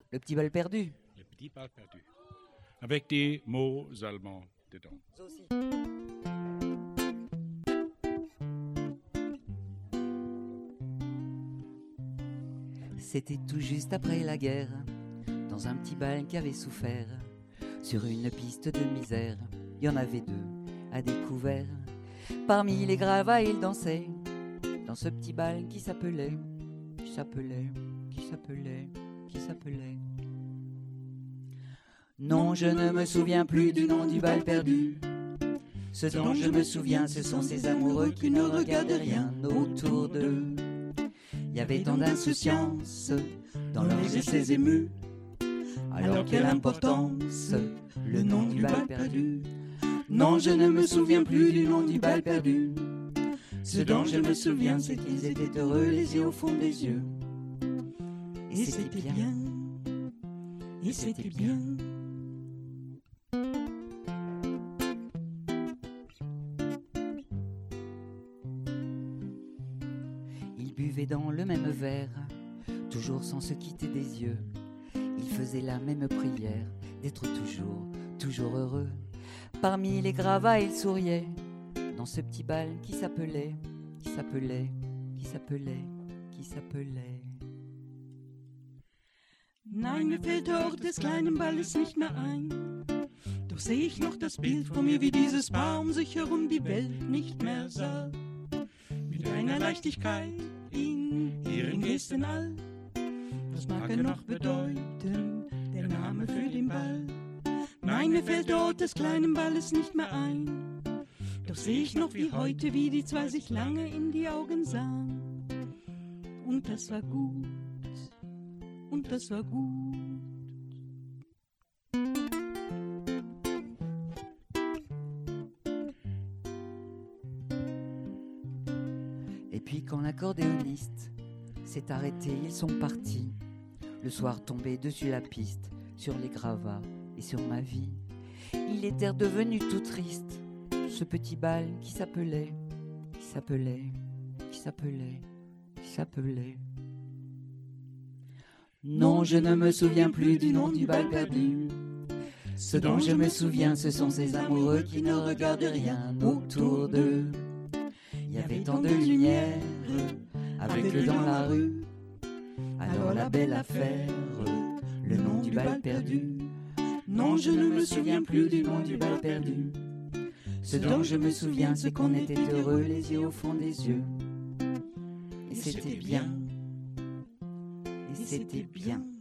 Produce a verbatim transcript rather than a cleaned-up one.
Le petit bal perdu. Le petit bal perdu. Avec des mots allemands dedans. Aussi. C'était tout juste après la guerre, dans un petit bal qui avait souffert. Sur une piste de misère, il y en avait deux à découvert. Parmi les gravats, ils dansaient dans ce petit bal qui s'appelait, qui s'appelait, qui s'appelait, qui s'appelait. Non, je ne me souviens plus du nom du bal perdu. Ce dont je me souviens, ce sont ces amoureux qui ne regardaient rien autour d'eux. Il y avait tant d'insouciance dans leurs essais émus. Alors quelle importance, le nom du bal perdu. Non, je ne me souviens plus du nom du bal perdu. Ce dont je me souviens, c'est qu'ils étaient heureux, les yeux au fond des yeux. Et c'était bien, et c'était bien. Ils buvaient dans le même verre, toujours sans se quitter des yeux. Ils faisaient la même prière, d'être toujours, toujours heureux. Parmi les gravats, ils souriaient, dans ce petit bal qui s'appelait, qui s'appelait, qui s'appelait, qui s'appelait. Nein, mir fällt der Ort des kleinen Balles nicht mehr ein. Doch seh ich noch das Bild vor mir, wie dieses Paar um sich herum die Welt nicht mehr sah. Mit einer Leichtigkeit in ihren Gesten all. Was mag er noch bedeuten, der Name für den Ball? Nein, mir fällt der Ort des kleinen Balles nicht mehr ein. Doch seh ich noch wie heute, wie die zwei sich lange in die Augen sahen. Und das war gut, und das war gut. Et puis quand l'accordéoniste s'est arrêté, ils sont partis. Le soir tombé dessus la piste, sur les gravats et sur ma vie. Il était redevenu tout triste, ce petit bal qui s'appelait, qui s'appelait, qui s'appelait, qui s'appelait. Non, je ne me souviens plus du nom du bal perdu. Ce dont je me souviens, ce sont ces amoureux qui ne regardent rien autour d'eux. Il y avait tant de lumière, avec le dans la rue. Alors la belle affaire, le nom du bal perdu. Non, je ne me souviens plus du nom du bal perdu. Ce dont je me souviens, c'est qu'on était heureux, les yeux au fond des yeux. Et c'était bien, et c'était bien.